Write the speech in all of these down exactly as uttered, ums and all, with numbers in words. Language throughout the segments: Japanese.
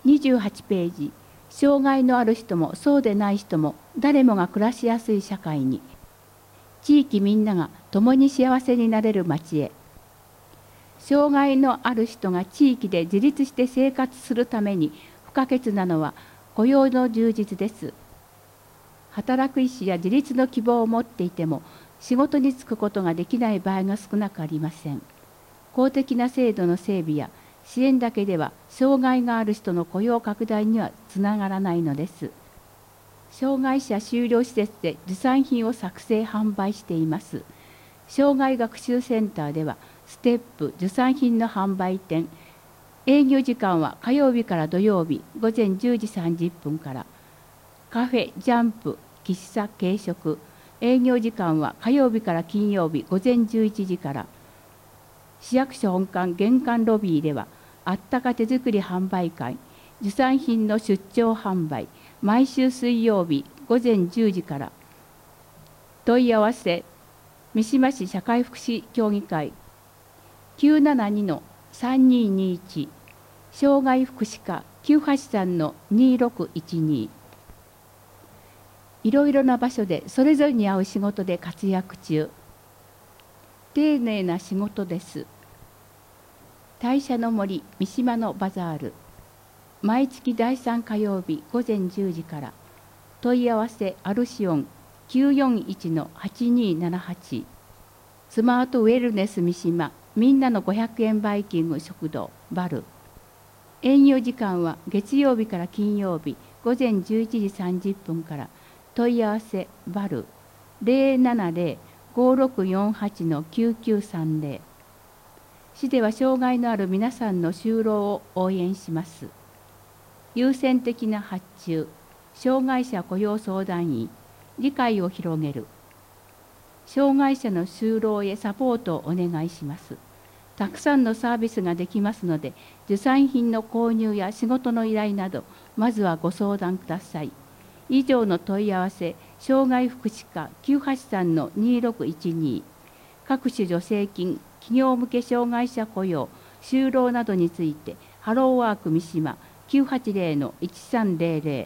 にじゅうはちページ、障害のある人もそうでない人も誰もが暮らしやすい社会に、地域みんなが共に幸せになれる町へ。障害のある人が地域で自立して生活するために不可欠なのは雇用の充実です。働く意思や自立の希望を持っていても仕事に就くことができない場合が少なくありません。公的な制度の整備や支援だけでは障害がある人の雇用拡大にはつながらないのです。障害者就労施設で持参品を作成販売しています。障害学習センターではステップ受産品の販売店、営業時間は火曜日から土曜日午前じゅうじさんじゅっぷんから、カフェ、ジャンプ、喫茶、軽食、営業時間は火曜日から金曜日午前じゅういちじから、市役所本館玄関ロビーではあったか手作り販売会、受産品の出張販売、毎週水曜日午前じゅうじから。問い合わせ三島市社会福祉協議会 きゅうななにのさんにーにーいち、障害福祉課 きゅうはちさんのにーろくいちに。いろいろな場所でそれぞれに合う仕事で活躍中。丁寧な仕事です。大社の森三島のバザール、毎月だいさん火曜日午前じゅうじから。問い合わせアルシオン きゅうよんいちのはちにーななはち。スマートウェルネス三島みんなのごひゃくえんバイキング食堂バル。営業時間は月曜日から金曜日午前じゅういちじさんじゅっぷんから。問い合わせバル ゼロななゼロ ごろくよんはちのきゅうきゅうさんゼロ。市では障害のある皆さんの就労を応援します。優先的な発注、障害者雇用相談員、理解を広げる。障害者の就労へサポートをお願いします。たくさんのサービスができますので、受産品の購入や仕事の依頼など、まずはご相談ください。以上の問い合わせ、障害福祉課 きゅうはちさんのにーろくいちに、各種助成金、企業向け障害者雇用、就労などについて、ハローワーク三島 きゅうはちゼロのいちさんゼロゼロ。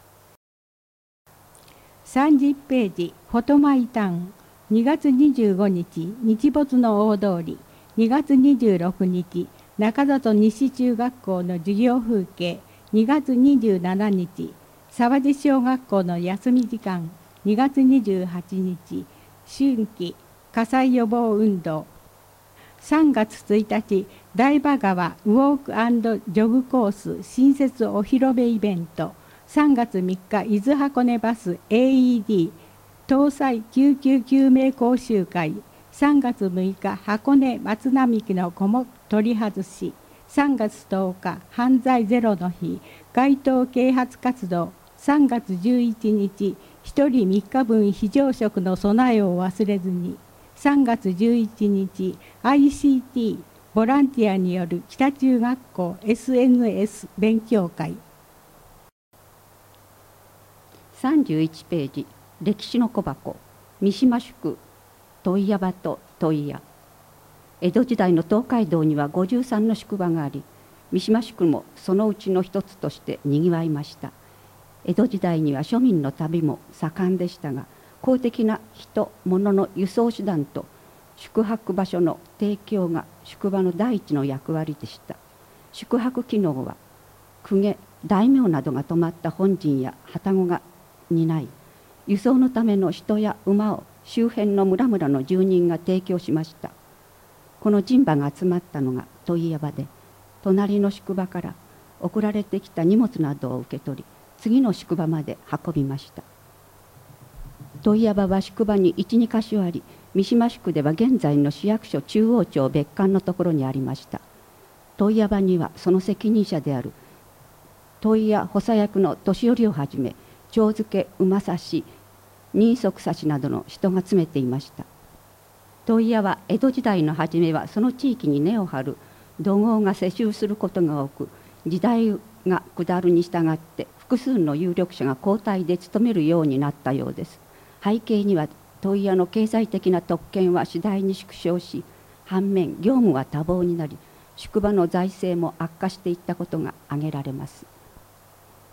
さんじゅっページ、フォトマイタウン、にがつにじゅうごにち、日没の大通り、にがつにじゅうろくにち、中里西中学校の授業風景、にがつにじゅうしちにち、沢地小学校の休み時間、にがつにじゅうはちにち、春季火災予防運動、さんがつついたち、台場川ウォーク&ジョグコース新設お披露目イベント、さんがつみっか、伊豆箱根バス エーイーディー 搭載救急救命講習会、さんがつむいか、箱根松並木の古木取り外し、さんがつとおか、犯罪ゼロの日、街頭啓発活動、さんがつじゅういちにち、ひとりみっかぶん非常食の備えを忘れずに、さんがつじゅういちにち、アイシーティー ボランティアによる北中学校 エスエヌエス 勉強会。 さんじゅういちページ、歴史の小箱、三島宿問屋場と問屋。江戸時代の東海道にはごじゅうさんの宿場があり、三島宿もそのうちの一つとしてにぎわいました。江戸時代には庶民の旅も盛んでしたが、公的な人物の輸送手段と宿泊場所の提供が宿場の第一の役割でした。宿泊機能は公家大名などが泊まった本陣や旅籠が担い、輸送のための人や馬を周辺の村々の住人が提供しました。この人馬が集まったのが問屋場で、隣の宿場から送られてきた荷物などを受け取り、次の宿場まで運びました。問屋場は宿場にいち、にかしょあり、三島宿では現在の市役所中央町別館のところにありました。問屋場にはその責任者である問屋補佐役の年寄りをはじめ、帳付け馬差し人足差しなどの人が詰めていました。問屋は江戸時代の初めはその地域に根を張る土豪が世襲することが多く、時代が下るに従って複数の有力者が交代で務めるようになったようです。背景には問屋の経済的な特権は次第に縮小し、反面業務は多忙になり、宿場の財政も悪化していったことが挙げられます。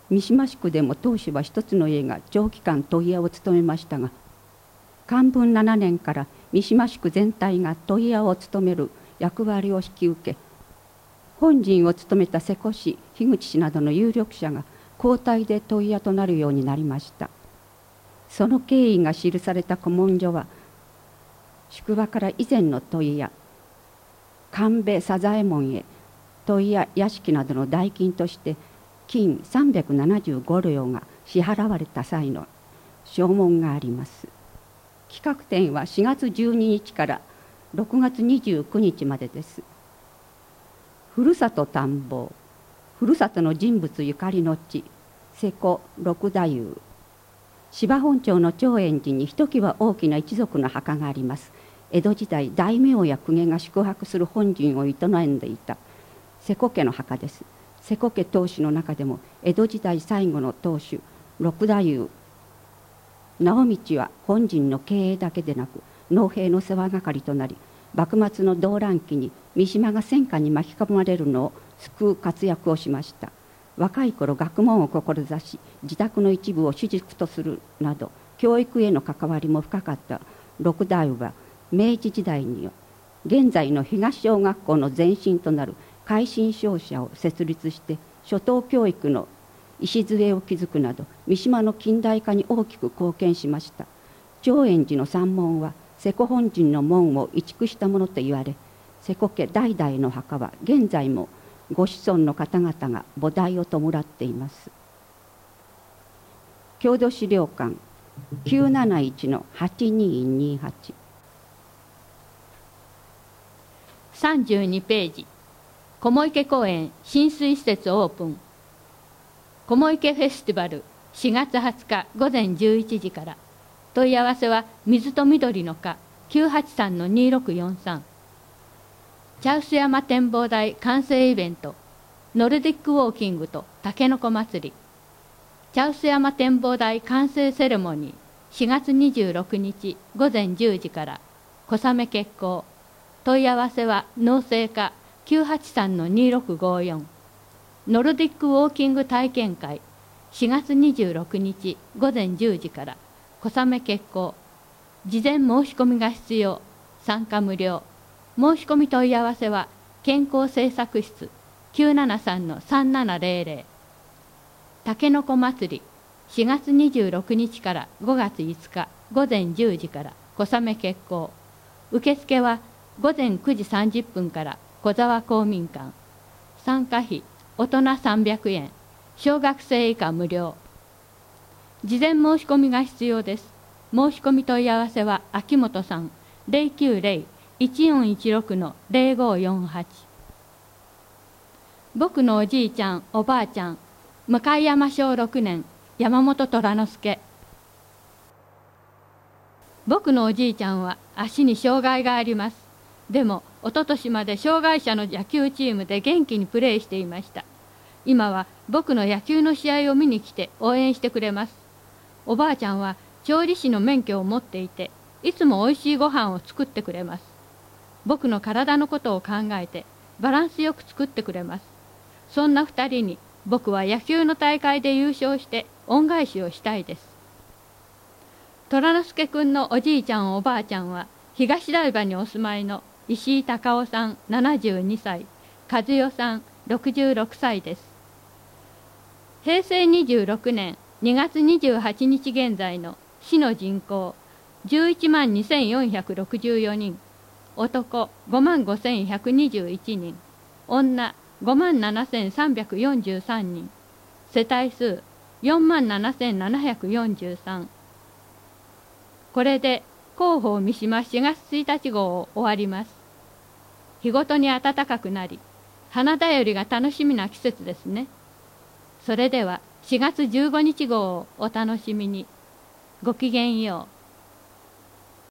三島宿でも当主は一つの家が長期間問屋を務めましたが、寛文ななねんから三島宿全体が問屋を務める役割を引き受け、本陣を務めた瀬古氏、樋口氏などの有力者が交代で問屋となるようになりました。その経緯が記された古文書は、宿場から以前の問屋、神戸佐左衛門へ問屋屋敷などの代金として金さんびゃくななじゅうご両が支払われた際の証文があります。企画展はしがつじゅうににちからろくがつにじゅうくにちまでです。ふるさと探訪、ふるさとの人物ゆかりの地、瀬古六太夫。芝本町の長円寺にひときわ大きな一族の墓があります。江戸時代、大名や公家が宿泊する本陣を営んでいた瀬古家の墓です。瀬古家当主の中でも江戸時代最後の当主六太夫直道は本陣の経営だけでなく農兵の世話係となり、幕末の動乱期に三島が戦火に巻き込まれるのを救う活躍をしました。若い頃学問を志し、自宅の一部を私塾とするなど教育への関わりも深かった六太夫は、明治時代に現在の東小学校の前身となる海進商社を設立して、初等教育の礎を築くなど三島の近代化に大きく貢献しました。長円寺の山門は瀬古本陣の門を移築したものと言われ、瀬古家代々の墓は現在もご子孫の方々が菩提を弔っています。郷土資料館きゅうなないちのはちにーにーはち。 さんじゅうにページ、雲池公園浸水施設オープン。雲池フェスティバルしがつはつかごぜんじゅういちじから。問い合わせは水と緑の課 きゅうはちさんのにーろくよんさん。茶臼山展望台完成イベント、ノルディックウォーキングとたけのこ祭り。茶臼山展望台完成セレモニーしがつにじゅうろくにちごぜんじゅうじから。小雨決行。問い合わせは農政課 きゅうはちさんのにーろくごよん。ノルディックウォーキング体験会しがつにじゅうろくにちごぜんじゅうじから。小雨決行。事前申し込みが必要。参加無料。申し込み問い合わせは健康政策室 きゅうななさんのさんななぜろぜろ。たけのこ祭りしがつにじゅうろくにちからごがついつかごぜんじゅうじから小雨決行。受付はごぜんくじさんじゅっぷんから小沢公民館。参加費大人さんびゃくえん、小学生以下無料。事前申し込みが必要です。申し込み問い合わせは秋元さん ゼロきゅうゼロ いちよんいちろくのゼロごよんはち。僕のおじいちゃんおばあちゃん向山小ろくねん山本虎之助。僕のおじいちゃんは足に障害があります。でも一昨年まで障害者の野球チームで元気にプレーしていました。今は僕の野球の試合を見に来て応援してくれます。おばあちゃんは調理師の免許を持っていて、いつもおいしいご飯を作ってくれます。僕の体のことを考えてバランスよく作ってくれます。そんな二人に僕は野球の大会で優勝して恩返しをしたいです。虎之助くんのおじいちゃんおばあちゃんは東台場にお住まいの石井隆夫さんななじゅうにさい、和代さんろくじゅうろくさいです。へいせいにじゅうろくねんにがつにじゅうはちにち現在の市の人口じゅういちまんにせんよんひゃくろくじゅうよにん、男ごまんごせんひゃくにじゅういちにん、女ごまんななせんさんびゃくよんじゅうさんにん、世帯数よんまんななせんななひゃくよんじゅうさん。これで広報三島しがつついたち号を終わります。日ごとに暖かくなり、花だよりが楽しみな季節ですね。それではしがつじゅうごにち号をお楽しみに。ごきげんよう。